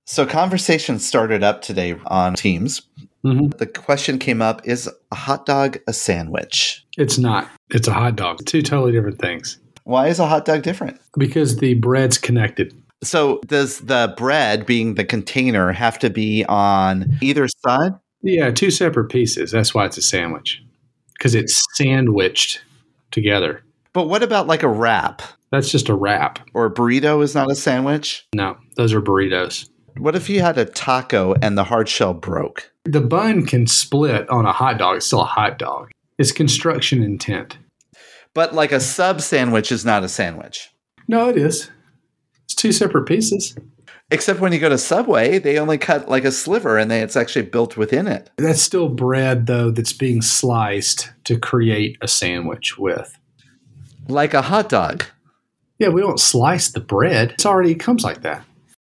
So conversation started up today on Teams. Mm-hmm. The question came up, is a hot dog a sandwich? It's not. It's a hot dog. Two totally different things. Why is a hot dog different? Because the bread's connected. So does the bread, being the container, have to be on either side? Yeah, two separate pieces. That's why it's a sandwich. Because it's sandwiched together. But what about like a wrap? That's just a wrap. Or a burrito is not a sandwich? No, those are burritos. What if you had a taco and the hard shell broke? The bun can split on a hot dog. It's still a hot dog. It's construction intent. But like a sub sandwich is not a sandwich. No, it is. It's two separate pieces. Except when you go to Subway, they only cut like a sliver and it's actually built within it. That's still bread, though, that's being sliced to create a sandwich with. Like a hot dog. Yeah, we don't slice the bread. It comes like that.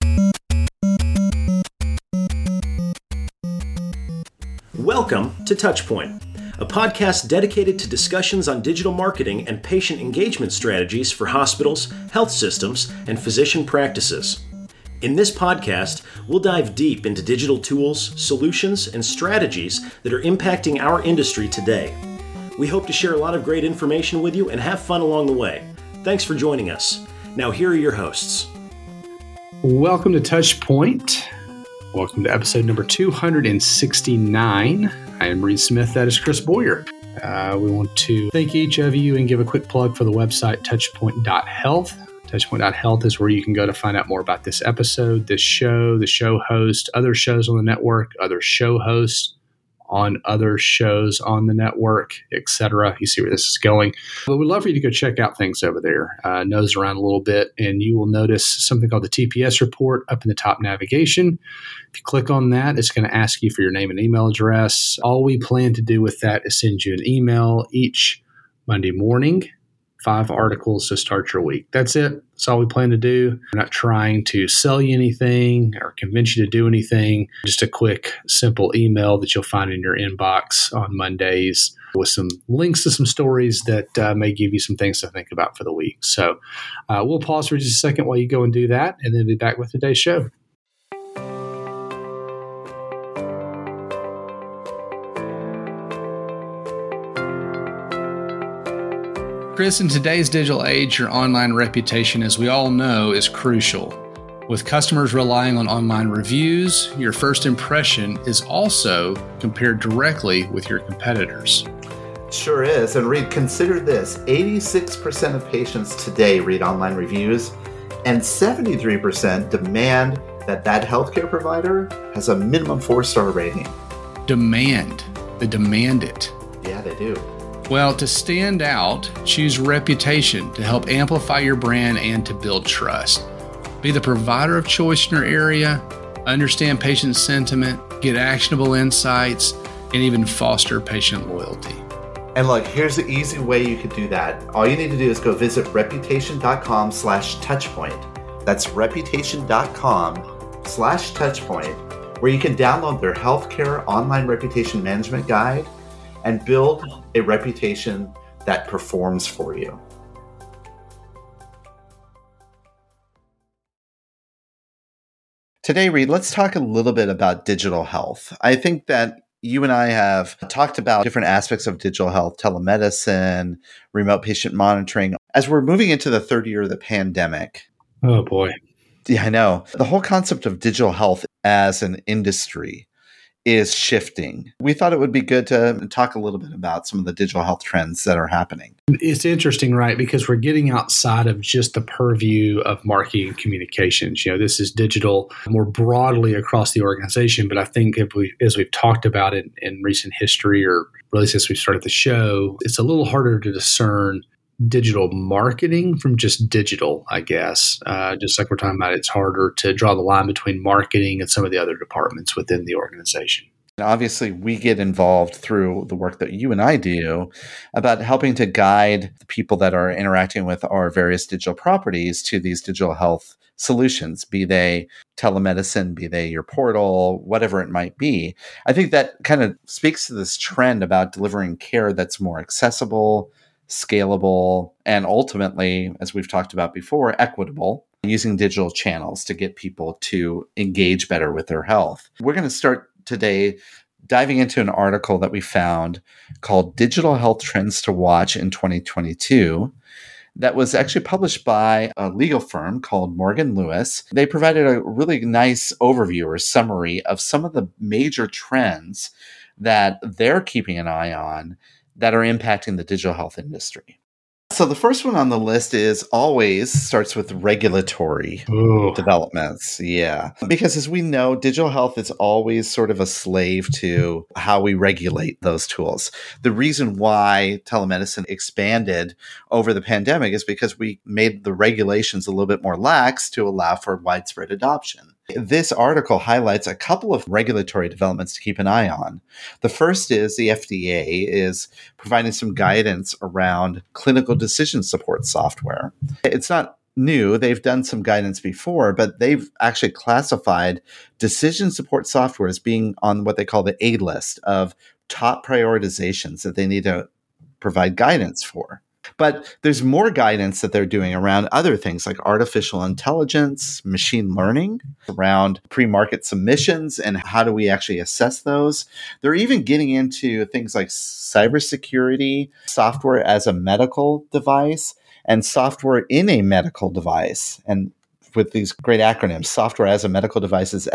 Welcome to Touchpoint, a podcast dedicated to discussions on digital marketing and patient engagement strategies for hospitals, health systems, and physician practices. In this podcast, we'll dive deep into digital tools, solutions, and strategies that are impacting our industry today. We hope to share a lot of great information with you and have fun along the way. Thanks for joining us. Now, here are your hosts. Welcome to Touchpoint. Welcome to episode number 269. I am Reed Smith. That is Chris Boyer. We want to thank each of you and give a quick plug for the website touchpoint.health. Touchpoint.health is where you can go to find out more about this episode, this show, the show host, other shows on the network, other show hosts on other shows on the network, etc. You see where this is going. But we'd love for you to go check out things over there, nose around a little bit, and you will notice something called the TPS report up in the top navigation. If you click on that, it's going to ask you for your name and email address. All we plan to do with that is send you an email each Monday morning, 5 articles to start your week. That's it. That's all we plan to do. We're not trying to sell you anything or convince you to do anything. Just a quick, simple email that you'll find in your inbox on Mondays with some links to some stories that may give you some things to think about for the week. So we'll pause for just a second while you go and do that, and then be back with today's show. Chris, in today's digital age, your online reputation, as we all know, is crucial. With customers relying on online reviews, your first impression is also compared directly with your competitors. Sure is. And Reed, consider this. 86% of patients today read online reviews, and 73% demand that healthcare provider has a minimum 4-star rating. Demand. They demand it. Yeah, they do. Well, to stand out, choose reputation to help amplify your brand and to build trust. Be the provider of choice in your area, understand patient sentiment, get actionable insights, and even foster patient loyalty. And look, here's the easy way you could do that. All you need to do is go visit reputation.com/touchpoint. That's reputation.com/touchpoint, where you can download their healthcare online reputation management guide and build a reputation that performs for you. Today, Reed, let's talk a little bit about digital health. I think that you and I have talked about different aspects of digital health, telemedicine, remote patient monitoring. As we're moving into the third year of the pandemic. Oh, boy. Yeah, I know. The whole concept of digital health as an industry is shifting. We thought it would be good to talk a little bit about some of the digital health trends that are happening. It's interesting, right? Because we're getting outside of just the purview of marketing and communications. This is digital more broadly across the organization. But I think as we've talked about it in recent history, or really since we started the show, it's a little harder to discern digital marketing from just digital, I guess. Just like we're talking about, it's harder to draw the line between marketing and some of the other departments within the organization. Obviously, we get involved through the work that you and I do about helping to guide the people that are interacting with our various digital properties to these digital health solutions, be they telemedicine, be they your portal, whatever it might be. I think that kind of speaks to this trend about delivering care that's more accessible, scalable, and ultimately, as we've talked about before, equitable. using digital channels to get people to engage better with their health. We're going to start today diving into an article that we found called Digital Health Trends to Watch in 2022 that was actually published by a legal firm called Morgan Lewis. They provided a really nice overview or summary of some of the major trends that they're keeping an eye on that are impacting the digital health industry. So the first one on the list starts with regulatory developments. Yeah. Because as we know, digital health is always sort of a slave to how we regulate those tools. The reason why telemedicine expanded over the pandemic is because we made the regulations a little bit more lax to allow for widespread adoption. This article highlights a couple of regulatory developments to keep an eye on. The first is the FDA is providing some guidance around clinical decision support software. It's not new. They've done some guidance before, but they've actually classified decision support software as being on what they call the A list of top prioritizations that they need to provide guidance for. But there's more guidance that they're doing around other things like artificial intelligence, machine learning, around pre-market submissions and how do we actually assess those. They're even getting into things like cybersecurity, software as a medical device, and software in a medical device. And with these great acronyms, software as a medical device is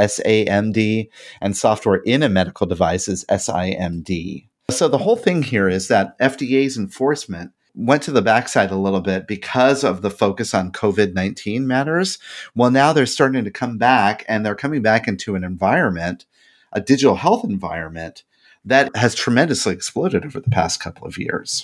SAMD, and software in a medical device is SIMD. So the whole thing here is that FDA's enforcement went to the backside a little bit because of the focus on COVID-19 matters. Well, now they're starting to come back, and they're coming back into an environment, a digital health environment, that has tremendously exploded over the past couple of years.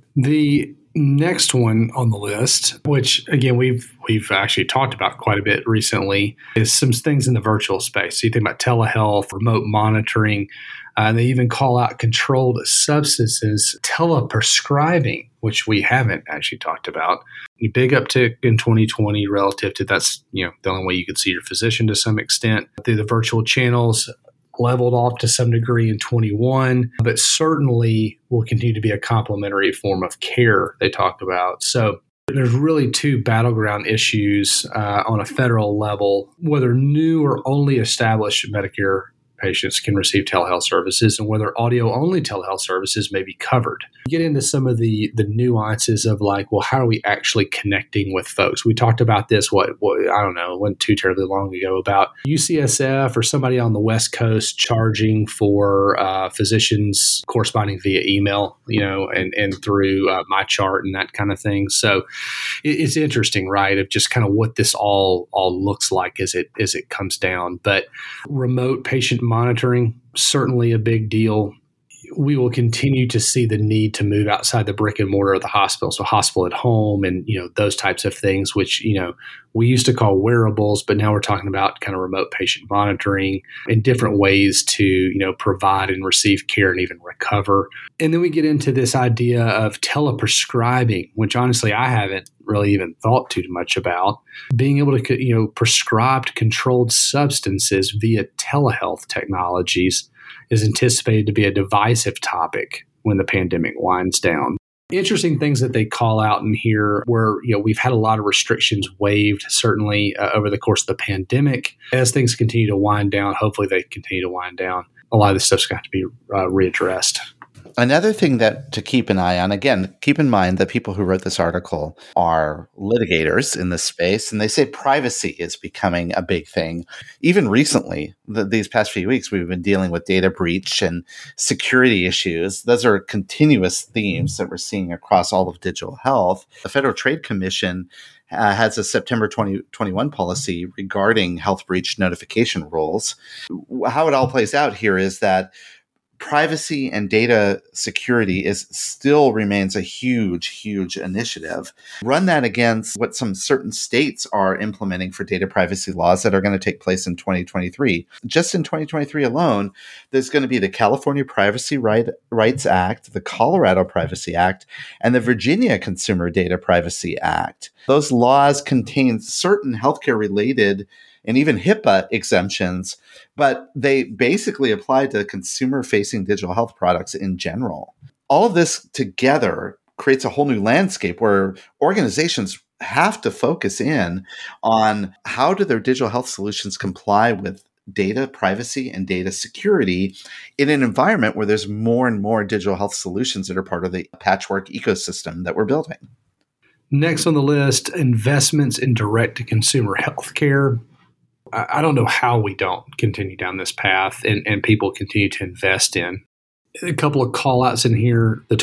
The next one on the list, which again we've actually talked about quite a bit recently, is some things in the virtual space. So you think about telehealth, remote monitoring, and they even call out controlled substances, teleprescribing, which we haven't actually talked about. A big uptick in 2020 relative to that's the only way you could see your physician to some extent. The virtual channels leveled off to some degree in 21, but certainly will continue to be a complementary form of care they talk about. So there's really two battleground issues on a federal level, whether new or only established Medicare patients can receive telehealth services and whether audio-only telehealth services may be covered. You get into some of the nuances of like, well, how are we actually connecting with folks? We talked about this, I don't know, it wasn't too terribly long ago, about UCSF or somebody on the West Coast charging for physicians corresponding via email, and through MyChart and that kind of thing. So it's interesting, right, of just kind of what this all looks like as it comes down. But remote patient monitoring, certainly a big deal. We will continue to see the need to move outside the brick and mortar of the hospital. So hospital at home and, those types of things, which, we used to call wearables, but now we're talking about kind of remote patient monitoring and different ways to, provide and receive care and even recover. And then we get into this idea of teleprescribing, which honestly, I haven't really even thought too much about. Being able to, prescribe controlled substances via telehealth technologies is anticipated to be a divisive topic when the pandemic winds down. Interesting things that they call out in here where, we've had a lot of restrictions waived, certainly over the course of the pandemic. As things continue to wind down, hopefully they continue to wind down. A lot of this stuff's got to be readdressed. Another thing that to keep an eye on, again, keep in mind that people who wrote this article are litigators in this space, and they say privacy is becoming a big thing. Even recently, these past few weeks, we've been dealing with data breach and security issues. Those are continuous themes that we're seeing across all of digital health. The Federal Trade Commission has a September 2021 policy regarding health breach notification rules. How it all plays out here is that privacy and data security still remains a huge, huge initiative. Run that against what some certain states are implementing for data privacy laws that are going to take place in 2023. Just in 2023 alone, there's going to be the California Privacy Rights Act, the Colorado Privacy Act, and the Virginia Consumer Data Privacy Act. Those laws contain certain healthcare related and even HIPAA exemptions, but they basically apply to consumer-facing digital health products in general. All of this together creates a whole new landscape where organizations have to focus in on how do their digital health solutions comply with data privacy and data security in an environment where there's more and more digital health solutions that are part of the patchwork ecosystem that we're building. Next on the list, investments in direct-to-consumer healthcare. I don't know how we don't continue down this path and people continue to invest in. A couple of call-outs in here. The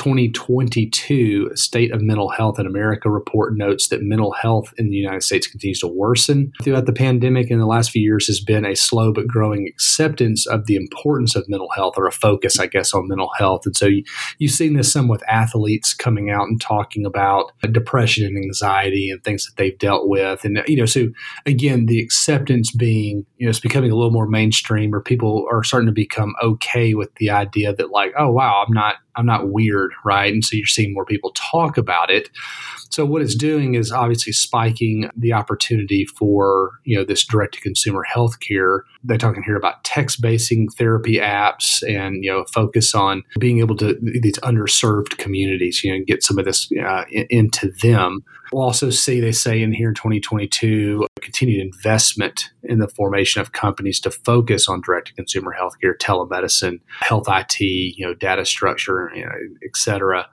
2022 State of Mental Health in America report notes that mental health in the United States continues to worsen throughout the pandemic. In the last few years has been a slow but growing acceptance of the importance of mental health, or a focus, I guess, on mental health. And so you've seen this some with athletes coming out and talking about depression and anxiety and things that they've dealt with. And, so again, the acceptance being, it's becoming a little more mainstream, where people are starting to become okay with the idea that, like, oh wow, I'm not weird, right? And so you're seeing more people talk about it. So what it's doing is obviously spiking the opportunity for, this direct-to-consumer healthcare. They're talking here about text-based therapy apps and, focus on being able to these underserved communities, get some of this into them. We'll also see, they say in here in 2022, continued investment in the formation of companies to focus on direct-to-consumer healthcare, telemedicine, health IT, data structure, et cetera.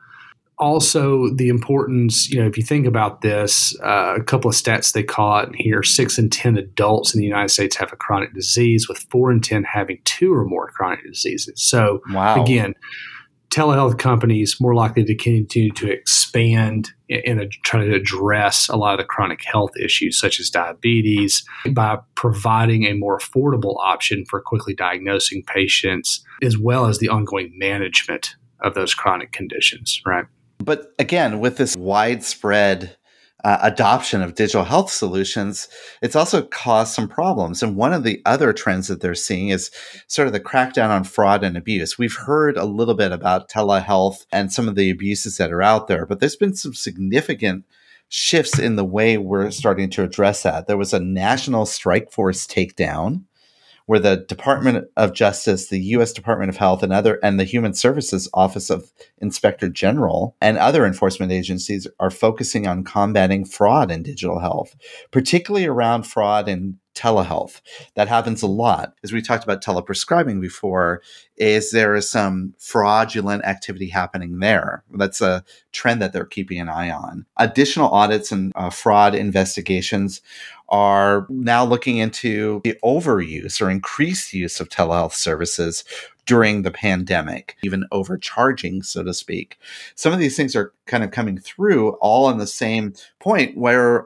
Also, the importance, if you think about this, a couple of stats they call it here: 6 in 10 adults in the United States have a chronic disease, with 4 in 10 having 2 or more chronic diseases. So, Again, telehealth companies more likely to continue to expand and try to address a lot of the chronic health issues, such as diabetes, by providing a more affordable option for quickly diagnosing patients, as well as the ongoing management of those chronic conditions, right? But again, with this widespread adoption of digital health solutions, it's also caused some problems. And one of the other trends that they're seeing is sort of the crackdown on fraud and abuse. We've heard a little bit about telehealth and some of the abuses that are out there, but there's been some significant shifts in the way we're starting to address that. There was a national strike force takedown where the Department of Justice, the U.S. Department of Health, and the Human Services Office of Inspector General and other enforcement agencies are focusing on combating fraud in digital health, particularly around fraud in telehealth. That happens a lot. As we talked about teleprescribing before, there is some fraudulent activity happening there. That's a trend that they're keeping an eye on. Additional audits and fraud investigations are now looking into the overuse or increased use of telehealth services during the pandemic, even overcharging, so to speak. Some of these things are kind of coming through all on the same point where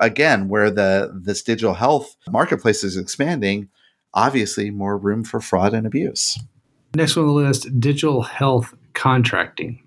this digital health marketplace is expanding, obviously more room for fraud and abuse. Next on the list, digital health contracting.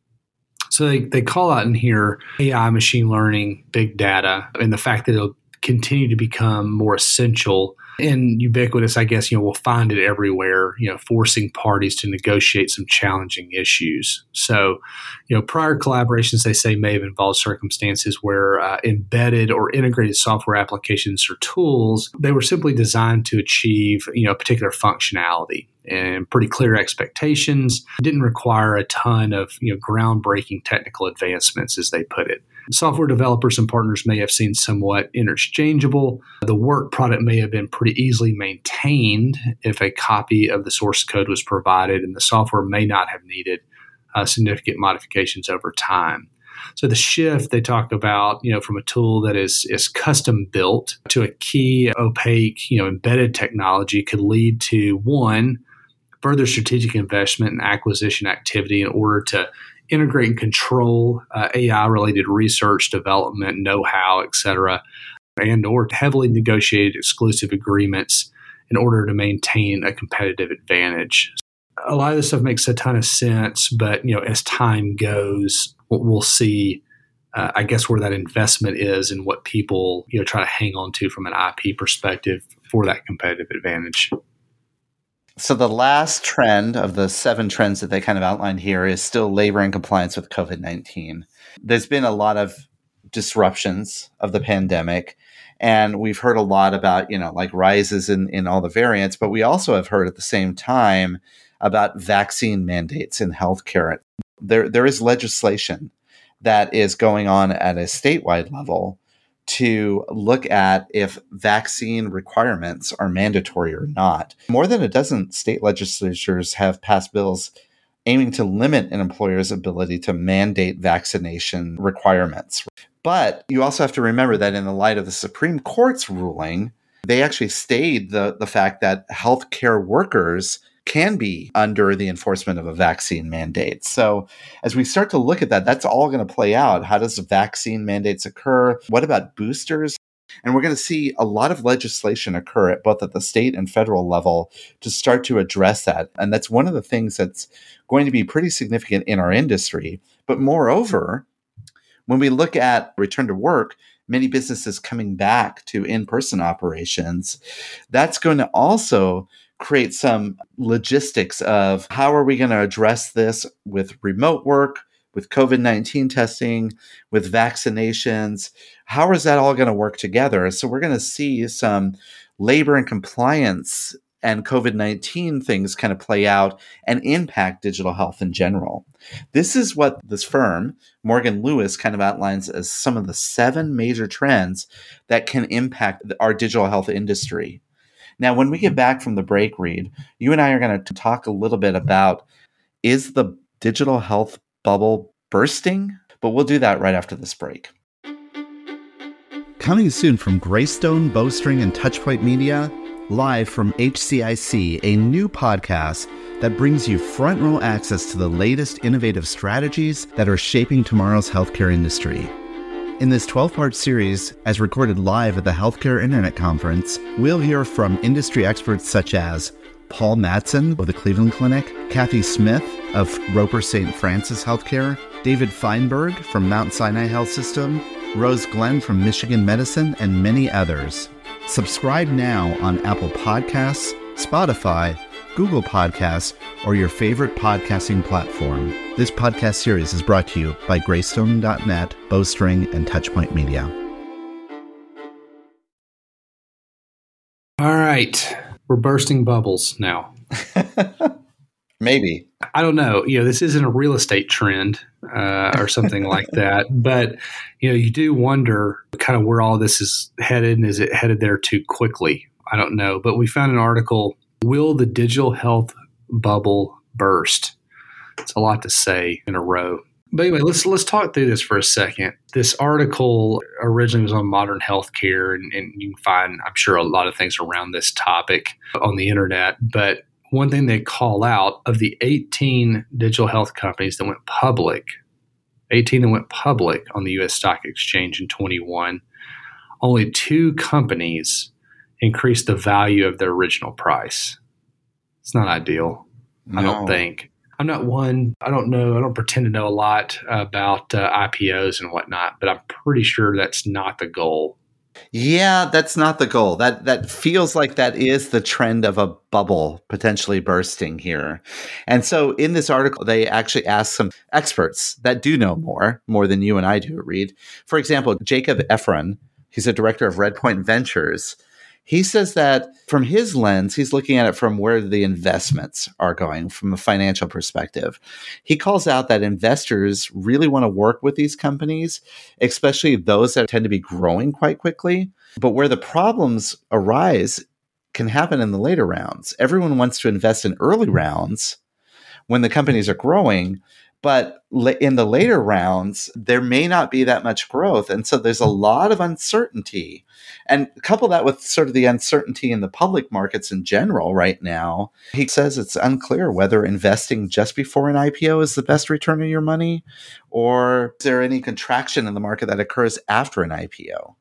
So they call out in here AI, machine learning, big data, and the fact that it'll continue to become more essential and ubiquitous. I guess, we'll find it everywhere, forcing parties to negotiate some challenging issues. So, prior collaborations, they say, may have involved circumstances where embedded or integrated software applications or tools, they were simply designed to achieve, a particular functionality and pretty clear expectations. Didn't require a ton of, groundbreaking technical advancements, as they put it. Software developers and partners may have seemed somewhat interchangeable. The work product may have been pretty easily maintained if a copy of the source code was provided, and the software may not have needed significant modifications over time. So the shift they talk about, from a tool that is custom built to a key, opaque, embedded technology could lead to, one, further strategic investment and acquisition activity in order to integrate and control AI-related research, development, know-how, et cetera, and or heavily negotiated exclusive agreements in order to maintain a competitive advantage. A lot of this stuff makes a ton of sense, but as time goes, we'll see, I guess, where that investment is and what people try to hang on to from an IP perspective for that competitive advantage. So the last trend of the 7 trends that they kind of outlined here is still labor and compliance with COVID-19. There's been a lot of disruptions of the pandemic, and we've heard a lot about, like rises in all the variants, but we also have heard at the same time about vaccine mandates in healthcare. There is legislation that is going on at a statewide level to look at if vaccine requirements are mandatory or not. More than a dozen state legislatures have passed bills aiming to limit an employer's ability to mandate vaccination requirements. But you also have to remember that in the light of the Supreme Court's ruling, they actually stayed the fact that healthcare workers can be under the enforcement of a vaccine mandate. So as we start to look at that, that's all going to play out. How does vaccine mandates occur? What about boosters? And we're going to see a lot of legislation occur at both at the state and federal level to start to address that. And that's one of the things that's going to be pretty significant in our industry. But moreover, when we look at return to work, many businesses coming back to in-person operations, that's going to also create some logistics of how are we going to address this with remote work, with COVID-19 testing, with vaccinations. How is that all going to work together? So we're going to see some labor and compliance and COVID-19 things kind of play out and impact digital health in general. This is what this firm, Morgan Lewis, kind of outlines as some of the 7 major trends that can impact our digital health industry. Now, when we get back from the break, Reed, you and I are going to talk a little bit about, is the digital health bubble bursting? But we'll do that right after this break. Coming soon from Greystone, Bowstring, and Touchpoint Media, live from HCIC, a new podcast that brings you front row access to the latest innovative strategies that are shaping tomorrow's healthcare industry. In this 12-part series, as recorded live at the Healthcare Internet Conference, we'll hear from industry experts such as Paul Madsen of the Cleveland Clinic, Kathy Smith of Roper St. Francis Healthcare, David Feinberg from Mount Sinai Health System, Rose Glenn from Michigan Medicine, and many others. Subscribe now on Apple Podcasts, Spotify, Google Podcasts, or your favorite podcasting platform. This podcast series is brought to you by Greystone.net, Bowstring, and Touchpoint Media. All right. We're bursting bubbles now. Maybe. I don't know. This isn't a real estate trend or something like that. But, you do wonder kind of where all this is headed, and is it headed there too quickly? I don't know. But we found an article, Will the Digital Health Bubble Burst? It's a lot to say in a row. But anyway, let's talk through this for a second. This article originally was on Modern Healthcare, and you can find, I'm sure, a lot of things around this topic on the internet. But one thing they call out, of the 18 digital health companies that went public, 18 that went public on the U.S. Stock Exchange in 21, only 2 companies increased the value of their original price. It's not ideal, no. I don't think. I'm not one, I don't know, I don't pretend to know a lot about IPOs and whatnot, but I'm pretty sure that's not the goal. Yeah, that's not the goal. That feels like that is the trend of a bubble potentially bursting here. And so in this article, they actually asked some experts that do know more than you and I do, Reed. For example, Jacob Efron, he's a director of Redpoint Ventures. He says that from his lens, he's looking at it from where the investments are going from a financial perspective. He calls out that investors really want to work with these companies, especially those that tend to be growing quite quickly. But where the problems arise can happen in the later rounds. Everyone wants to invest in early rounds when the companies are growing, but in the later rounds, there may not be that much growth. And so there's a lot of uncertainty. And couple that with sort of the uncertainty in the public markets in general right now, he says it's unclear whether investing just before an IPO is the best return on your money, or is there any contraction in the market that occurs after an IPO?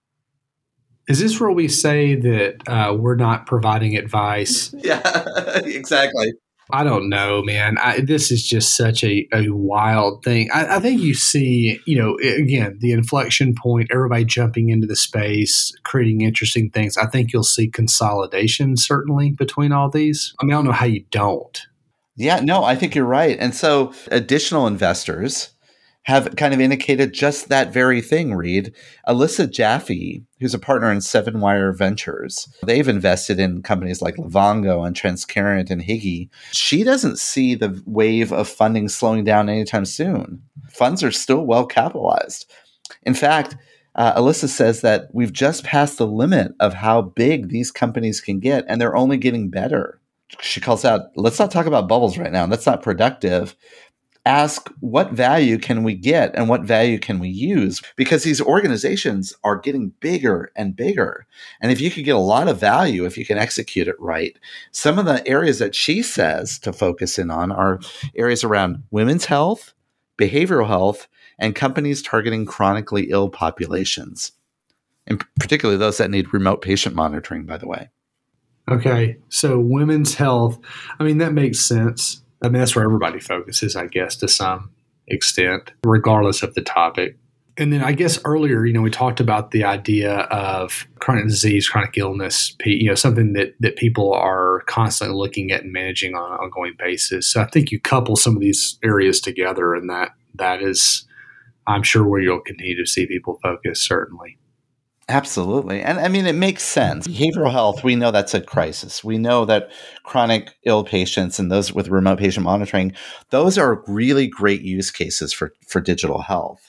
Is this where we say that we're not providing advice? Yeah, exactly. I don't know, man. This is just such a wild thing. I think you see, again, the inflection point, everybody jumping into the space, creating interesting things. I think you'll see consolidation, certainly, between all these. I mean, I don't know how you don't. Yeah, no, I think you're right. And so additional investors have kind of indicated just that very thing, Reed. Alyssa Jaffe, who's a partner in Seven Wire Ventures, they've invested in companies like Livongo and Transcarent and Higgy. She doesn't see the wave of funding slowing down anytime soon. Funds are still well capitalized. In fact, Alyssa says that we've just passed the limit of how big these companies can get, and they're only getting better. She calls out, let's not talk about bubbles right now. That's not productive. Ask what value can we get and what value can we use? Because these organizations are getting bigger and bigger. And if you could get a lot of value, if you can execute it right, some of the areas that she says to focus in on are areas around women's health, behavioral health, and companies targeting chronically ill populations, and particularly those that need remote patient monitoring, by the way. Okay. So women's health, I mean, that makes sense. I mean, that's where everybody focuses, I guess, to some extent, regardless of the topic. And then I guess earlier, we talked about the idea of chronic disease, chronic illness, something that people are constantly looking at and managing on an ongoing basis. So I think you couple some of these areas together, and that is, I'm sure, where you'll continue to see people focus, certainly. Absolutely. And I mean, it makes sense. Behavioral health, we know that's a crisis. We know that chronic ill patients and those with remote patient monitoring, those are really great use cases for digital health.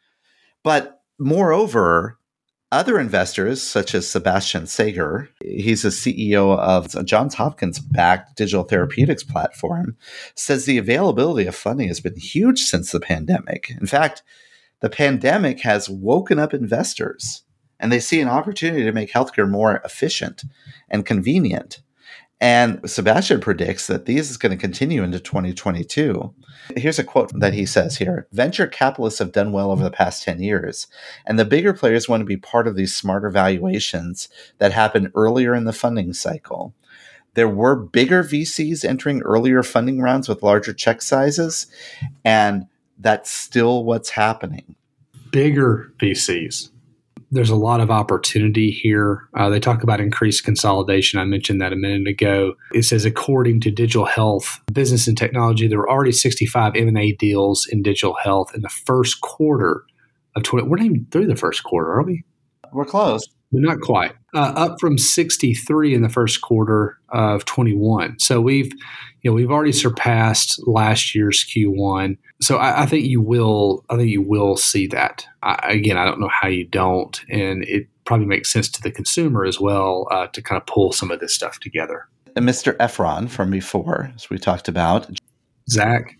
But moreover, other investors, such as Sebastian Sager, he's a CEO of Johns Hopkins-backed digital therapeutics platform, says the availability of funding has been huge since the pandemic. In fact, the pandemic has woken up investors, and they see an opportunity to make healthcare more efficient and convenient. And Sebastian predicts that these is going to continue into 2022. Here's a quote that he says here. Venture capitalists have done well over the past 10 years, and the bigger players want to be part of these smarter valuations that happen earlier in the funding cycle. There were bigger VCs entering earlier funding rounds with larger check sizes, and that's still what's happening. Bigger VCs. There's a lot of opportunity here. They talk about increased consolidation. I mentioned that a minute ago. It says, according to Digital Health Business and Technology, there were already 65 M&A deals in digital health in the first quarter of 20. We're not even through the first quarter, are we? We're close. But not quite. Up from 63 in the first quarter of 21. So we've already surpassed last year's Q1. So I think you will see that. I don't know how you don't, and it probably makes sense to the consumer as well to kind of pull some of this stuff together. And Mr. Efron from before, as we talked about, Zach.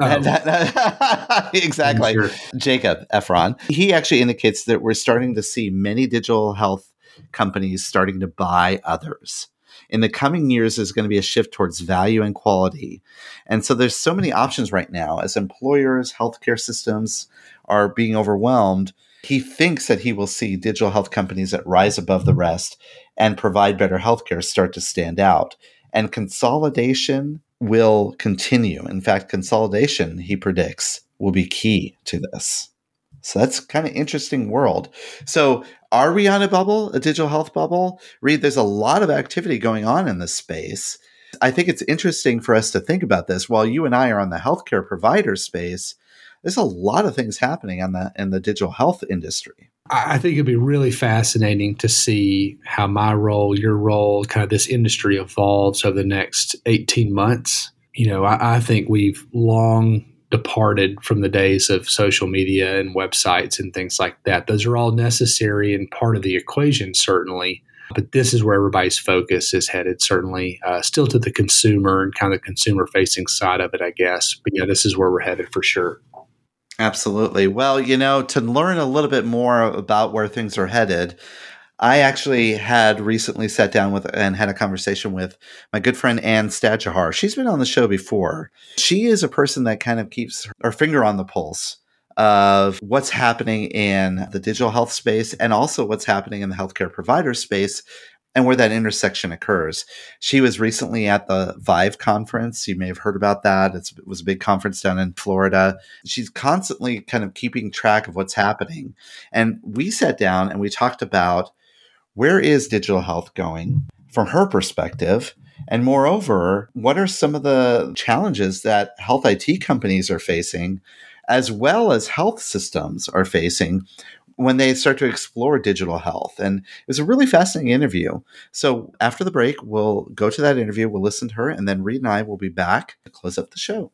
Exactly. Sure. Jacob Efron. He actually indicates that we're starting to see many digital health companies starting to buy others. In the coming years, there's going to be a shift towards value and quality. And so there's so many options right now as employers, healthcare systems are being overwhelmed. He thinks that he will see digital health companies that rise above the rest and provide better healthcare start to stand out. And consolidation will continue. In fact, consolidation, he predicts, will be key to this. So that's kind of interesting world. So are we on a bubble, a digital health bubble? Reed, there's a lot of activity going on in this space. I think it's interesting for us to think about this. While you and I are on the healthcare provider space, there's a lot of things happening in the digital health industry. I think it'd be really fascinating to see how my role, your role, kind of this industry evolves over the next 18 months. I think we've long departed from the days of social media and websites and things like that. Those are all necessary and part of the equation, certainly. But this is where everybody's focus is headed, certainly, still to the consumer and kind of the consumer-facing side of it, I guess. But yeah, this is where we're headed for sure. Absolutely. Well, to learn a little bit more about where things are headed, I actually had recently sat down with and had a conversation with my good friend Ann Stadjahar. She's been on the show before. She is a person that kind of keeps her finger on the pulse of what's happening in the digital health space and also what's happening in the healthcare provider space and where that intersection occurs. She was recently at the Vive conference. You may have heard about that. It was a big conference down in Florida. She's constantly kind of keeping track of what's happening. And we sat down and we talked about where is digital health going from her perspective? And moreover, what are some of the challenges that health IT companies are facing, as well as health systems are facing when they start to explore digital health? And it was a really fascinating interview. So after the break, we'll go to that interview, we'll listen to her, and then Reed and I will be back to close up the show.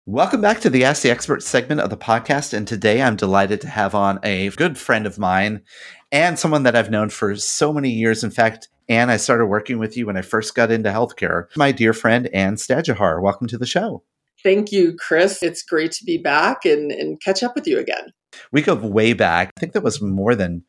Welcome back to the Ask the Expert segment of the podcast. And today I'm delighted to have on a good friend of mine and someone that I've known for so many years. In fact, Anne, I started working with you when I first got into healthcare. My dear friend, Anne Stajahar. Welcome to the show. Thank you, Chris. It's great to be back and catch up with you again. We go way back. I think that was more than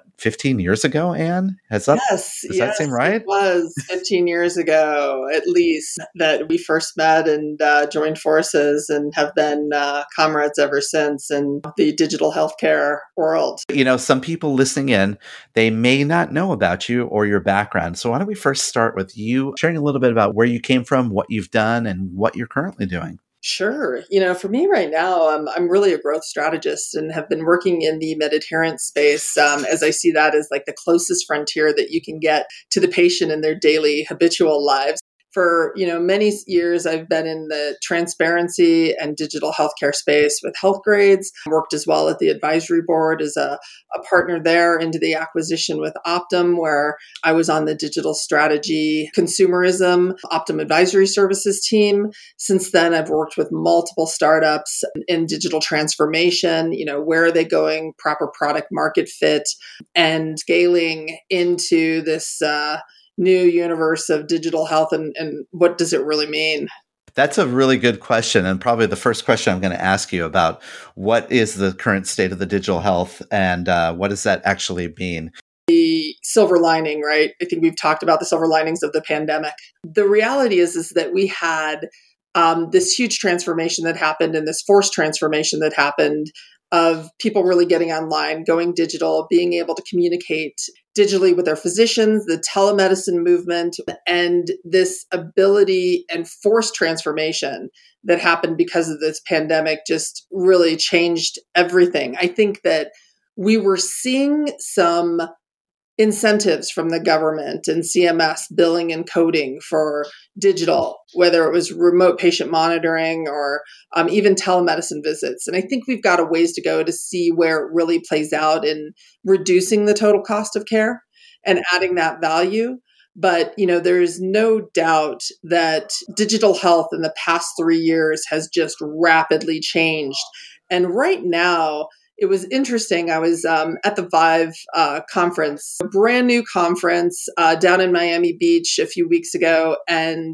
15 years ago, Anne? Does that seem right? It was 15 years ago, at least, that we first met and joined forces and have been comrades ever since in the digital healthcare world. You know, some people listening in, they may not know about you or your background. So why don't we first start with you sharing a little bit about where you came from, what you've done, and what you're currently doing? Sure. For me right now, I'm really a growth strategist and have been working in the med-adherence space as I see that as like the closest frontier that you can get to the patient in their daily habitual lives. For many years, I've been in the transparency and digital healthcare space with Healthgrades. Worked as well at the advisory board as a partner there into the acquisition with Optum, where I was on the digital strategy, consumerism, Optum advisory services team. Since then, I've worked with multiple startups in digital transformation. Where are they going? Proper product market fit and scaling into this new universe of digital health and what does it really mean? That's a really good question, and probably the first question I'm going to ask you about what is the current state of the digital health and what does that actually mean? The silver lining, right? I think we've talked about the silver linings of the pandemic. The reality is that we had this huge transformation that happened and this forced transformation that happened of people really getting online, going digital, being able to communicate digitally with their physicians, the telemedicine movement, and this ability and forced transformation that happened because of this pandemic just really changed everything. I think that we were seeing some incentives from the government and CMS billing and coding for digital, whether it was remote patient monitoring or even telemedicine visits. And I think we've got a ways to go to see where it really plays out in reducing the total cost of care and adding that value. But, there's no doubt that digital health in the past 3 years has just rapidly changed. And right now, it was interesting. I was at the Vive conference, a brand new conference down in Miami Beach a few weeks ago, and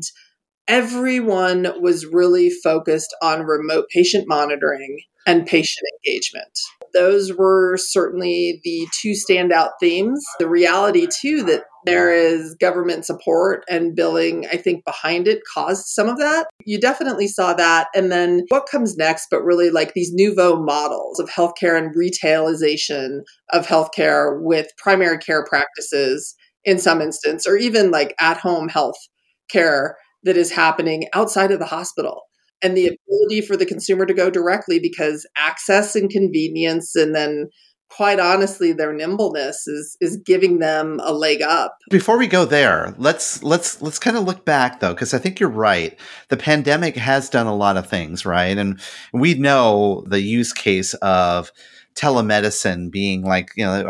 everyone was really focused on remote patient monitoring and patient engagement. Those were certainly the two standout themes. The reality, too, that there is government support and billing, I think, behind it caused some of that. You definitely saw that. And then what comes next, but really like these nouveau models of healthcare and retailization of healthcare with primary care practices in some instance, or even like at-home health care that is happening outside of the hospital. And the ability for the consumer to go directly because access and convenience and then quite honestly, their nimbleness is giving them a leg up. Before we go there, let's kind of look back though, because I think you're right. The pandemic has done a lot of things, right? And we know the use case of telemedicine being like,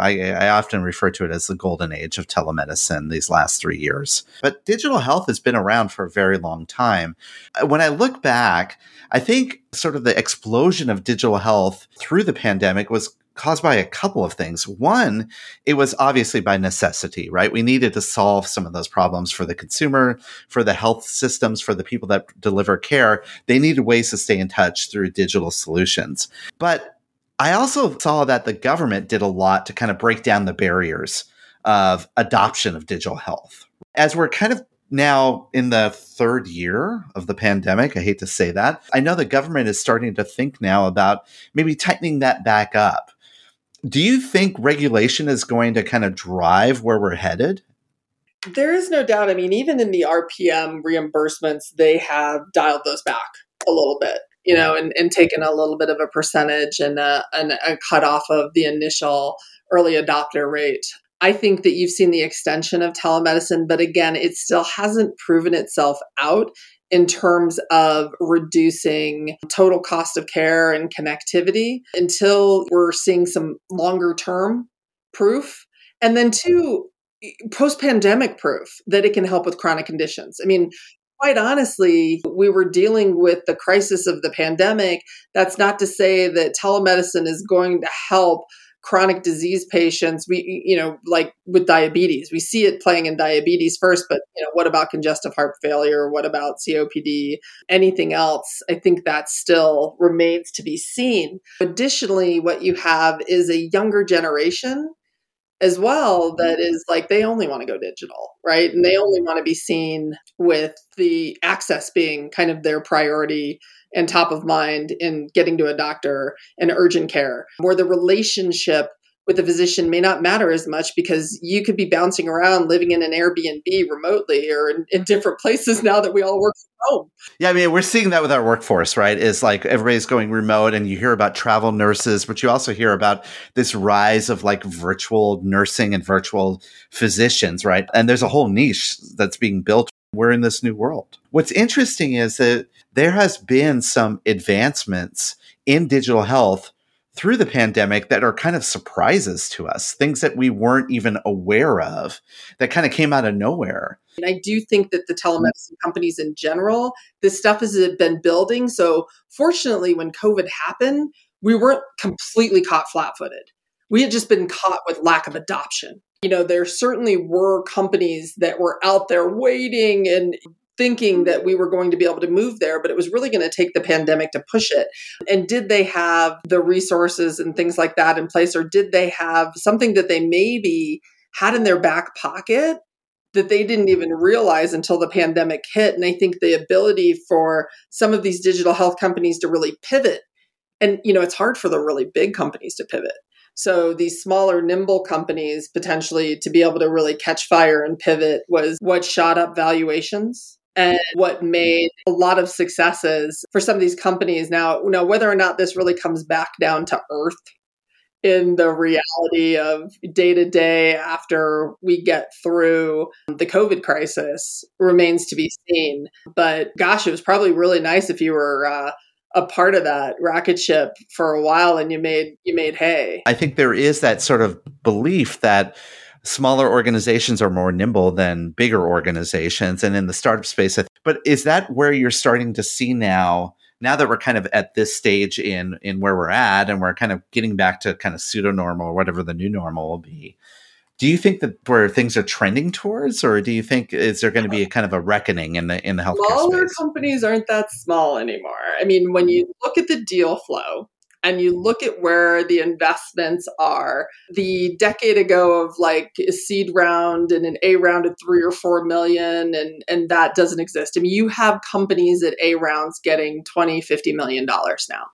I often refer to it as the golden age of telemedicine these last 3 years. But digital health has been around for a very long time. When I look back, I think sort of the explosion of digital health through the pandemic was caused by a couple of things. One, it was obviously by necessity, right? We needed to solve some of those problems for the consumer, for the health systems, for the people that deliver care. They needed ways to stay in touch through digital solutions. But I also saw that the government did a lot to kind of break down the barriers of adoption of digital health. As we're kind of now in the third year of the pandemic, I hate to say that, I know the government is starting to think now about maybe tightening that back up. Do you think regulation is going to kind of drive where we're headed? There is no doubt. I mean, even in the RPM reimbursements, they have dialed those back a little bit, and taken a little bit of a percentage and a cut off of the initial early adopter rate. I think that you've seen the extension of telemedicine, but again, it still hasn't proven itself out in terms of reducing total cost of care and connectivity until we're seeing some longer term proof. And then two, post-pandemic proof that it can help with chronic conditions. I mean, quite honestly, we were dealing with the crisis of the pandemic. That's not to say that telemedicine is going to help chronic disease patients. Like with diabetes, we see it playing in diabetes first, but what about congestive heart failure? What about COPD? Anything else? I think that still remains to be seen. Additionally, what you have is a younger generation as well that is like, they only want to go digital, right? And they only want to be seen with the access being kind of their priority and top of mind in getting to a doctor and urgent care, where the relationship with the physician may not matter as much because you could be bouncing around living in an Airbnb remotely or in different places now that we all work from home. Yeah, I mean, we're seeing that with our workforce, right? Is like everybody's going remote, and you hear about travel nurses, but you also hear about this rise of like virtual nursing and virtual physicians, right? And there's a whole niche that's being built. We're in this new world. What's interesting is that there has been some advancements in digital health through the pandemic that are kind of surprises to us, things that we weren't even aware of that kind of came out of nowhere. And I do think that the telemedicine companies in general, this stuff has been building. So fortunately, when COVID happened, we weren't completely caught flat-footed. We had just been caught with lack of adoption. There certainly were companies that were out there waiting and thinking that we were going to be able to move there, but it was really going to take the pandemic to push it. And did they have the resources and things like that in place, or did they have something that they maybe had in their back pocket that they didn't even realize until the pandemic hit? And I think the ability for some of these digital health companies to really pivot, and it's hard for the really big companies to pivot. So these smaller, nimble companies potentially to be able to really catch fire and pivot was what shot up valuations and what made a lot of successes for some of these companies. Now, whether or not this really comes back down to earth in the reality of day to day after we get through the COVID crisis remains to be seen. But gosh, it was probably really nice if you were a part of that rocket ship for a while and you made hay. I think there is that sort of belief that smaller organizations are more nimble than bigger organizations, and in the startup space. But is that where you're starting to see now that we're kind of at this stage in where we're at, and we're kind of getting back to kind of pseudo normal or whatever the new normal will be? Do you think that where things are trending towards, or do you think is there going to be a kind of a reckoning in the healthcare Smaller space? companies aren't that small anymore. I mean, when you look at the deal flow and you look at where the investments are, the decade ago of like a seed round and an A round of 3 or 4 million, and that doesn't exist. I mean, you have companies at A rounds getting $20-50 million now.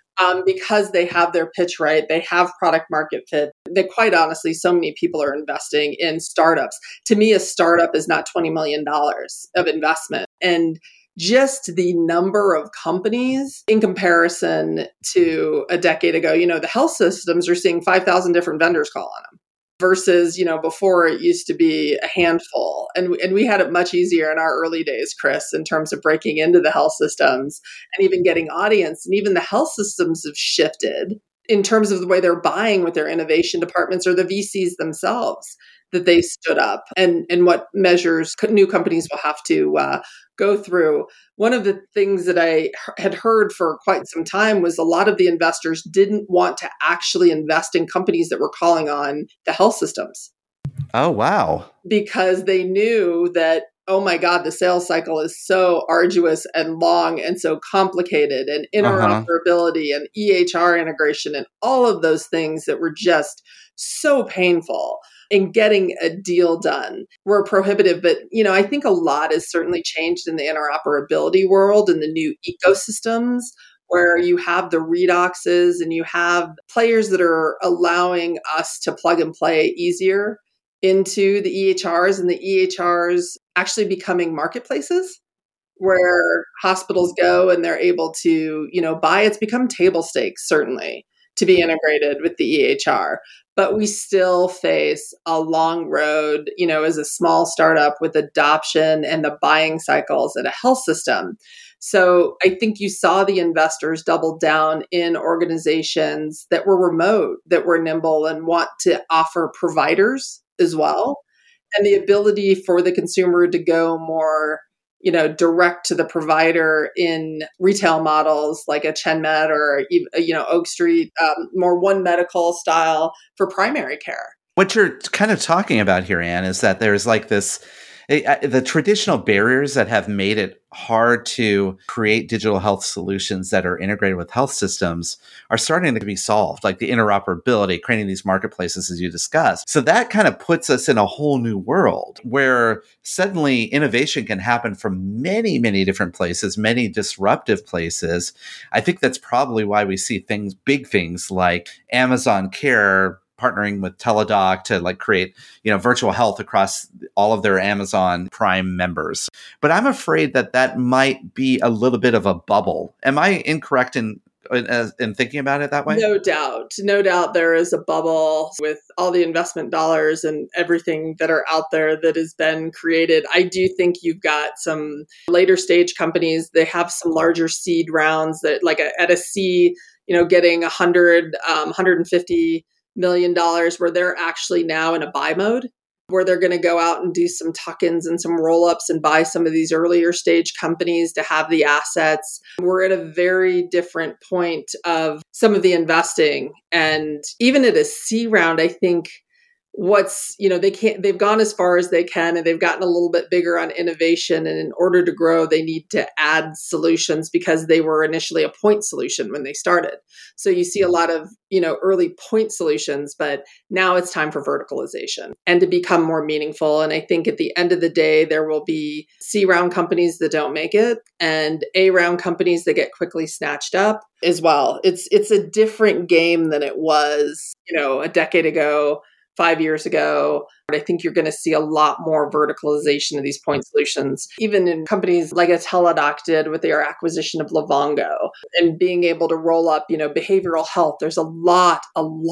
Because they have their pitch right, they have product market fit. That quite honestly, so many people are investing in startups. To me, a startup is not $20 million of investment. And just the number of companies in comparison to a decade ago, the health systems are seeing 5,000 different vendors call on them. Versus, before it used to be a handful. And we had it much easier in our early days, Chris, in terms of breaking into the health systems and even getting audience. And even the health systems have shifted in terms of the way they're buying with their innovation departments or the VCs themselves that they stood up and what measures new companies will have to go through. One of the things that I had heard for quite some time was a lot of the investors didn't want to actually invest in companies that were calling on the health systems. Oh, wow. Because they knew that, oh my God, the sales cycle is so arduous and long and so complicated, and interoperability and EHR integration and all of those things that were just so painful. And getting a deal done were prohibitive. But, I think a lot has certainly changed in the interoperability world and the new ecosystems where you have the redoxes and you have players that are allowing us to plug and play easier into the EHRs, and the EHRs actually becoming marketplaces where hospitals go and they're able to, buy. It's become table stakes, certainly, to be integrated with the EHR. But we still face a long road, as a small startup with adoption and the buying cycles at a health system. So I think you saw the investors double down in organizations that were remote, that were nimble and want to offer providers as well. And the ability for the consumer to go more, direct to the provider in retail models like a ChenMed or, Oak Street, more One Medical style for primary care. What you're kind of talking about here, Anne, is that there's like this, the traditional barriers that have made it hard to create digital health solutions that are integrated with health systems are starting to be solved, like the interoperability, creating these marketplaces, as you discussed. So that kind of puts us in a whole new world where suddenly innovation can happen from many, many different places, many disruptive places. I think that's probably why we see big things like Amazon Care partnering with Teladoc to like create, virtual health across all of their Amazon Prime members. But I'm afraid that might be a little bit of a bubble. Am I incorrect in thinking about it that way? No doubt there is a bubble with all the investment dollars and everything that are out there that has been created. I do think you've got some later stage companies. They have some larger seed rounds that like at a C, getting $150 million where they're actually now in a buy mode, where they're going to go out and do some tuck-ins and some roll-ups and buy some of these earlier stage companies to have the assets. We're at a very different point of some of the investing. And even at a C round, I think they've gone as far as they can and they've gotten a little bit bigger on innovation. And in order to grow, they need to add solutions because they were initially a point solution when they started. So you see a lot of, early point solutions, but now it's time for verticalization and to become more meaningful. And I think at the end of the day, there will be C round companies that don't make it and A round companies that get quickly snatched up as well. It's a different game than it was, a decade ago, 5 years ago. I think you're going to see a lot more verticalization of these point solutions, even in companies like a Teladoc did with their acquisition of Livongo and being able to roll up, behavioral health. There's a lot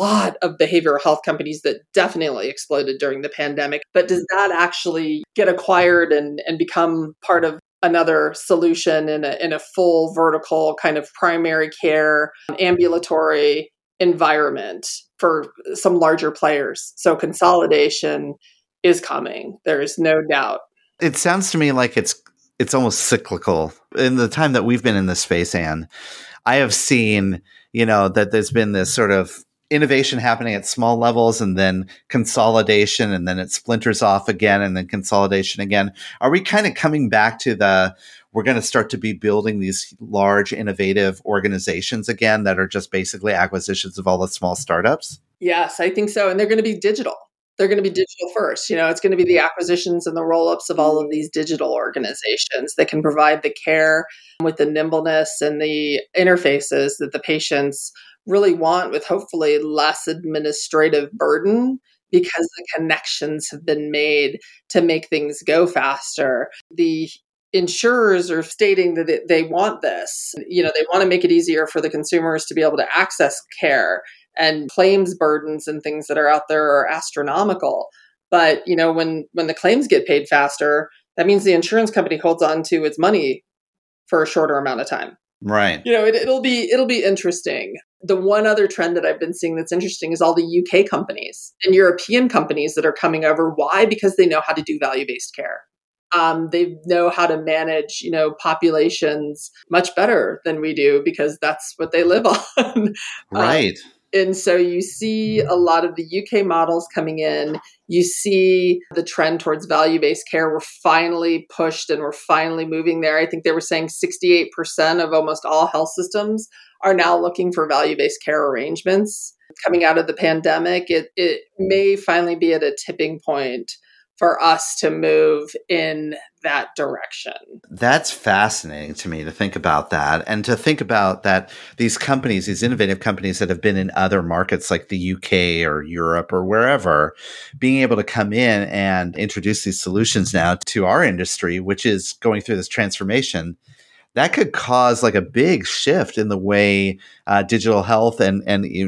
of behavioral health companies that definitely exploded during the pandemic. But does that actually get acquired and become part of another solution in a full vertical kind of primary care, ambulatory environment for some larger players? So consolidation is coming. There is no doubt. It sounds to me like it's almost cyclical. In the time that we've been in this space, Anne, I have seen, that there's been this sort of innovation happening at small levels and then consolidation, and then it splinters off again and then consolidation again. Are we kind of coming back to we're going to start to be building these large innovative organizations again that are just basically acquisitions of all the small startups? Yes, I think so. And they're going to be digital. They're going to be digital first. It's going to be the acquisitions and the roll-ups of all of these digital organizations that can provide the care with the nimbleness and the interfaces that the patients really want, with hopefully less administrative burden because the connections have been made to make things go faster. The insurers are stating that they want this. They want to make it easier for the consumers to be able to access care, and claims burdens and things that are out there are astronomical. But, when the claims get paid faster, that means the insurance company holds on to its money for a shorter amount of time. Right. It'll be interesting. The one other trend that I've been seeing that's interesting is all the UK companies and European companies that are coming over. Why? Because they know how to do value-based care. They know how to manage, populations much better than we do because that's what they live on. Right. And so you see a lot of the UK models coming in. You see the trend towards value-based care. We're finally pushed and we're finally moving there. I think they were saying 68% of almost all health systems are now looking for value-based care arrangements. Coming out of the pandemic, it may finally be at a tipping point for us to move in that direction. That's fascinating to me to think about that, and to think about that these companies, these innovative companies that have been in other markets like the UK or Europe or wherever, being able to come in and introduce these solutions now to our industry, which is going through this transformation. That could cause like a big shift in the way digital health is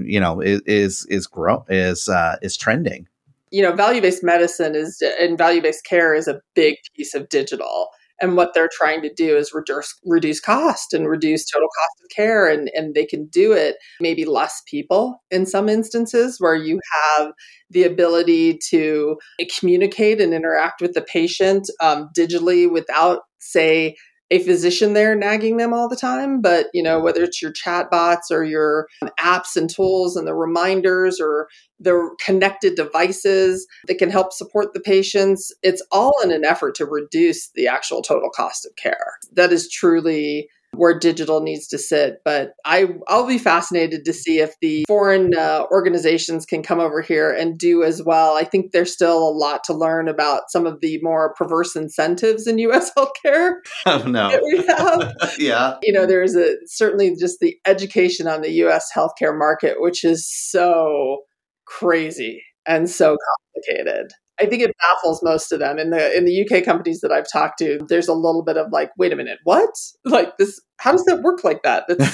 trending. Value-based medicine and value-based care is a big piece of digital. And what they're trying to do is reduce cost and reduce total cost of care. And they can do it maybe less people in some instances where you have the ability to communicate and interact with the patient digitally without, say, a physician there nagging them all the time. But, whether it's your chat bots or your apps and tools and the reminders or the connected devices that can help support the patients, it's all in an effort to reduce the actual total cost of care. That is truly where digital needs to sit. But I'll be fascinated to see if the foreign organizations can come over here and do as well. I think there's still a lot to learn about some of the more perverse incentives in U.S. healthcare. Oh, no. That we have. Yeah. There's certainly just the education on the U.S. healthcare market, which is so crazy and so complicated. I think it baffles most of them. In the UK companies that I've talked to, there's a little bit of like, wait a minute, what? Like this, how does that work like that? That's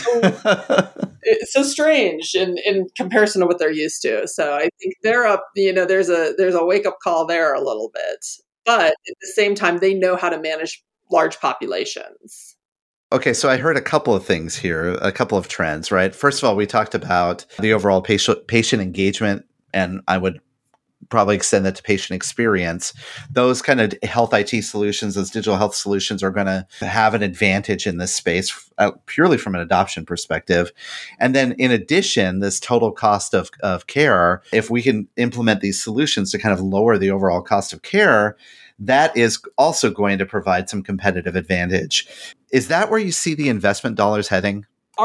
so it's so strange in comparison to what they're used to. So I think they're up, there's a wake up call there a little bit. But at the same time, they know how to manage large populations. Okay, so I heard a couple of things here, a couple of trends, right? First of all, we talked about the overall patient engagement, and I would probably extend that to patient experience. Those kind of health IT solutions, those digital health solutions are going to have an advantage in this space purely from an adoption perspective. And then in addition, this total cost of care, if we can implement these solutions to kind of lower the overall cost of care, that is also going to provide some competitive advantage. Is that where you see the investment dollars heading?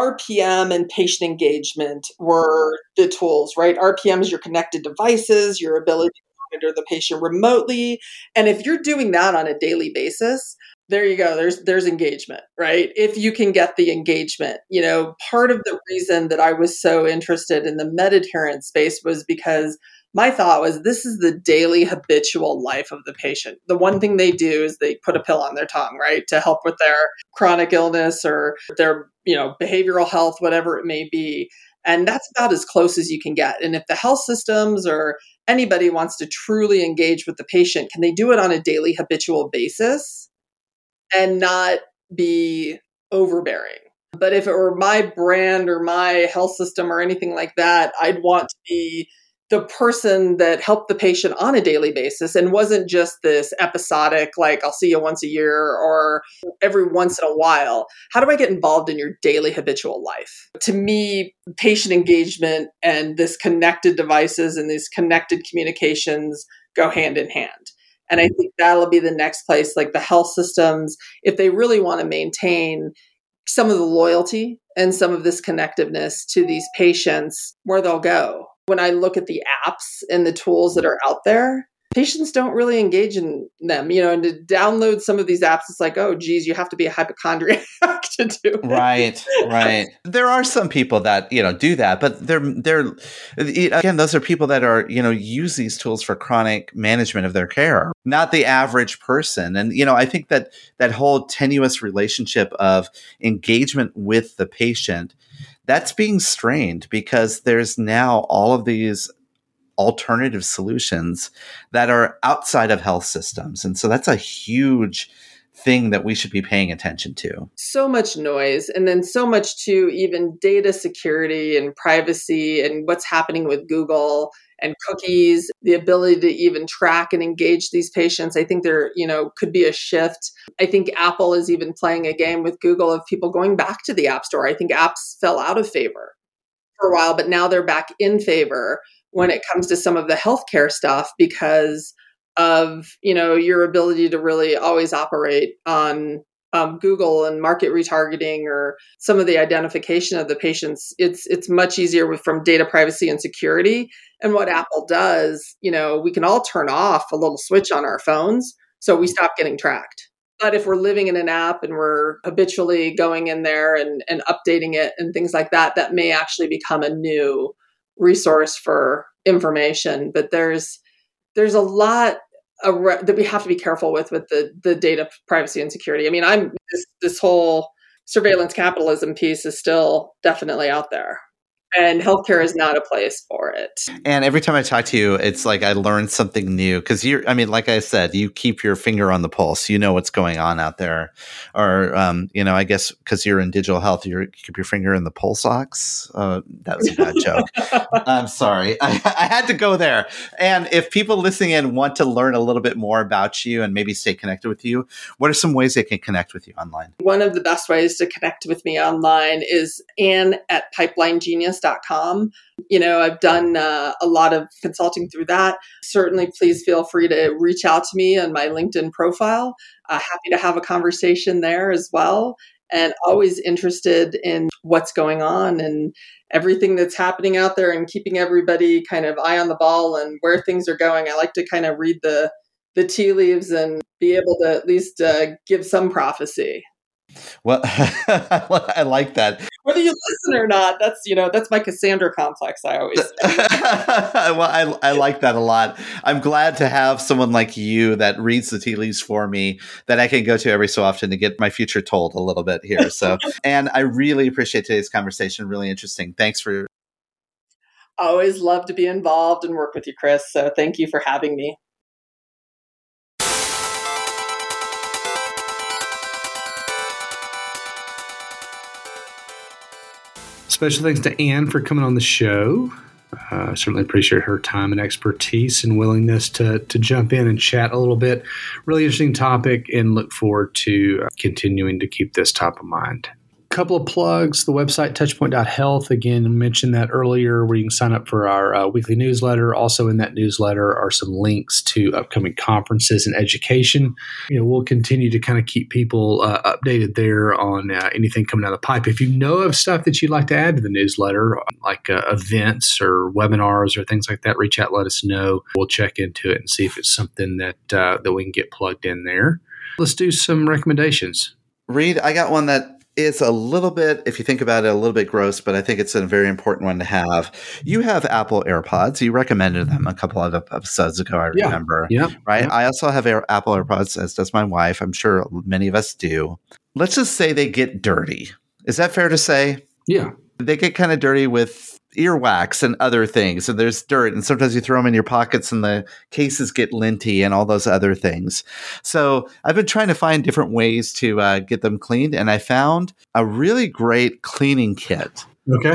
RPM and patient engagement were the tools, right? RPM is your connected devices, your ability to monitor the patient remotely. And if you're doing that on a daily basis, there you go. There's engagement, right? If you can get the engagement, part of the reason that I was so interested in the med-adherence space was because my thought was this is the daily habitual life of the patient. The one thing they do is they put a pill on their tongue, right, to help with their chronic illness or their, behavioral health, whatever it may be. And that's about as close as you can get. And if the health systems or anybody wants to truly engage with the patient, can they do it on a daily habitual basis and not be overbearing? But if it were my brand or my health system or anything like that, I'd want to be the person that helped the patient on a daily basis and wasn't just this episodic, like I'll see you once a year or every once in a while. How do I get involved in your daily habitual life? To me, patient engagement and this connected devices and these connected communications go hand in hand. And I think that'll be the next place, like the health systems, if they really want to maintain some of the loyalty and some of this connectiveness to these patients, where they'll go. When I look at the apps and the tools that are out there, patients don't really engage in them, and to download some of these apps, it's like, oh, geez, you have to be a hypochondriac to do it. Right. There are some people that, do that, but they're again, those are people that are, use these tools for chronic management of their care, not the average person. And, I think that whole tenuous relationship of engagement with the patient, that's being strained because there's now all of these alternative solutions that are outside of health systems. And so that's a huge thing that we should be paying attention to. So much noise, and then so much to even data security and privacy and what's happening with Google and cookies, the ability to even track and engage these patients. I think there, could be a shift. I think Apple is even playing a game with Google of people going back to the App Store. I think apps fell out of favor for a while, but now they're back in favor when it comes to some of the healthcare stuff because of, your ability to really always operate on Google and market retargeting or some of the identification of the patients. It's much easier from data privacy and security. And what Apple does, we can all turn off a little switch on our phones so we stop getting tracked. But if we're living in an app and we're habitually going in there and updating it and things like that, that may actually become a new resource for information. But there's a lot that we have to be careful with the data privacy and security. I mean, this whole surveillance capitalism piece is still definitely out there. And healthcare is not a place for it. And every time I talk to you, it's like I learn something new because like I said, you keep your finger on the pulse. You know what's going on out there. Or, I guess because you're in digital health, you keep your finger in the pulse ox. That was a bad joke. I'm sorry. I had to go there. And if people listening in want to learn a little bit more about you and maybe stay connected with you, what are some ways they can connect with you online? One of the best ways to connect with me online is Ann@pipelinegenius.com. I've done a lot of consulting through that. Certainly, please feel free to reach out to me on my LinkedIn profile. Happy to have a conversation there as well. And always interested in what's going on and everything that's happening out there and keeping everybody kind of eye on the ball and where things are going. I like to kind of read the tea leaves and be able to at least give some prophecy. Well, I like that. Whether you listen or not, that's my Cassandra complex, I always say. Well, I like that a lot. I'm glad to have someone like you that reads the tea leaves for me that I can go to every so often to get my future told a little bit here. So, and I really appreciate today's conversation. Really interesting. Thanks for. Always love to be involved and work with you, Chris. So thank you for having me. Special thanks to Ann for coming on the show. Certainly appreciate her time and expertise and willingness to jump in and chat a little bit. Really interesting topic, and look forward to continuing to keep this top of mind. Couple of plugs. The website touchpoint.health. Again, I mentioned that earlier, where you can sign up for our weekly newsletter. Also in that newsletter are some links to upcoming conferences and education. We'll continue to kind of keep people updated there on anything coming down the pipe. If you know of stuff that you'd like to add to the newsletter, like events or webinars or things like that, reach out, let us know. We'll check into it and see if it's something that we can get plugged in there. Let's do some recommendations. Reed, I got one that is a little bit, if you think about it, a little bit gross, but I think it's a very important one to have. You have Apple AirPods. You recommended them a couple of episodes ago, I remember. Yeah. Right? Yeah. I also have Apple AirPods, as does my wife. I'm sure many of us do. Let's just say they get dirty. Is that fair to say? Yeah. They get kind of dirty with earwax and other things. So there's dirt, and sometimes you throw them in your pockets and the cases get linty and all those other things. So I've been trying to find different ways to get them cleaned, and I found a really great cleaning kit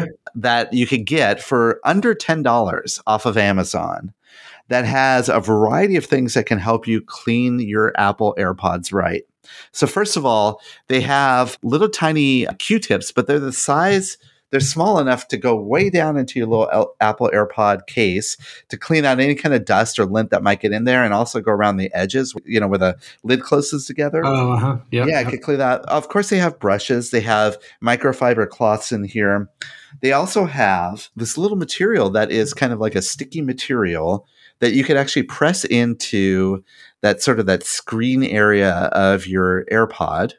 that you could get for under $10 off of Amazon that has a variety of things that can help you clean your Apple AirPods right. So first of all, they have little tiny Q-tips, but they're the size. They're small enough to go way down into your little Apple AirPod case to clean out any kind of dust or lint that might get in there, and also go around the edges, where the lid closes together. Yeah, it could clean that. Of course, they have brushes. They have microfiber cloths in here. They also have this little material that is kind of like a sticky material that you could actually press into that screen area of your AirPod.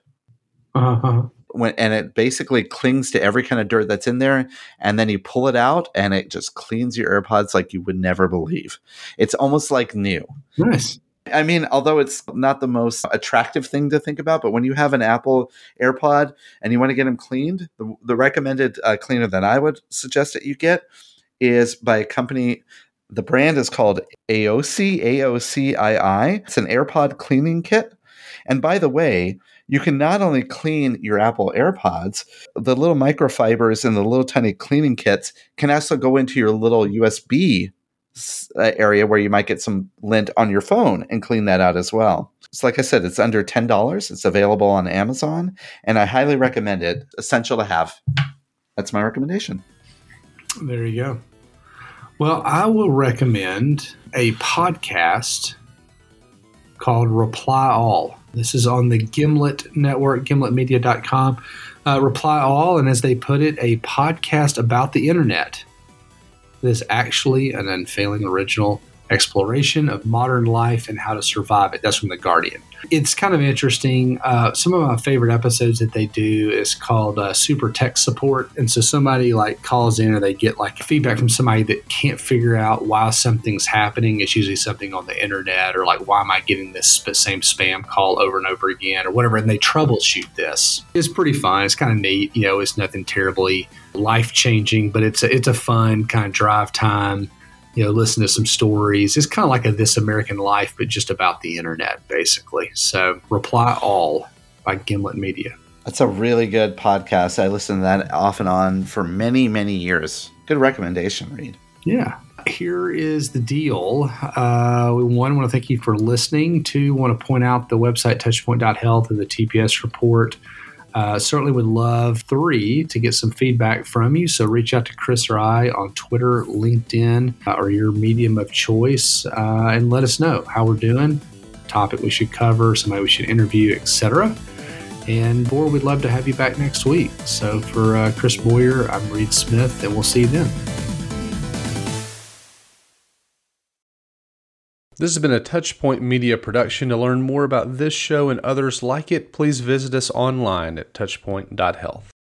And it basically clings to every kind of dirt that's in there, and then you pull it out and it just cleans your AirPods like you would never believe. It's almost like new. Nice. I mean, although it's not the most attractive thing to think about, but when you have an Apple AirPod and you want to get them cleaned, the recommended cleaner that I would suggest that you get is by a company. The brand is called AOCii. It's an AirPod cleaning kit. And by the way, you can not only clean your Apple AirPods, the little microfibers and the little tiny cleaning kits can also go into your little USB area where you might get some lint on your phone and clean that out as well. So like I said, it's under $10. It's available on Amazon, and I highly recommend it. Essential to have. That's my recommendation. There you go. Well, I will recommend a podcast called Reply All. This is on the Gimlet Network, gimletmedia.com. Reply All, and as they put it, a podcast about the internet. It is actually an unfailing original exploration of modern life and how to survive it. That's from The Guardian. It's kind of interesting. Some of my favorite episodes that they do is called Super Tech Support. And so somebody calls in, or they get feedback from somebody that can't figure out why something's happening. It's usually something on the internet, or why am I getting this same spam call over and over again, or whatever. And they troubleshoot this. It's pretty fun. It's kind of neat. It's nothing terribly life-changing, but it's a fun kind of drive time, listen to some stories. It's kind of like a This American Life, but just about the internet, basically. So Reply All by Gimlet Media. That's a really good podcast. I listen to that off and on for many, many years. Good recommendation, Reed. Yeah. Here is the deal. One, want to thank you for listening. Two, want to point out the website touchpoint.health and the TPS report. Certainly would love, 3, to get some feedback from you. So reach out to Chris or I on Twitter, LinkedIn, or your medium of choice, and let us know how we're doing, topic we should cover, somebody we should interview, etc. And 4, we'd love to have you back next week. So for Chris Boyer, I'm Reed Smith, and we'll see you then. This has been a Touchpoint Media production. To learn more about this show and others like it, please visit us online at touchpoint.health.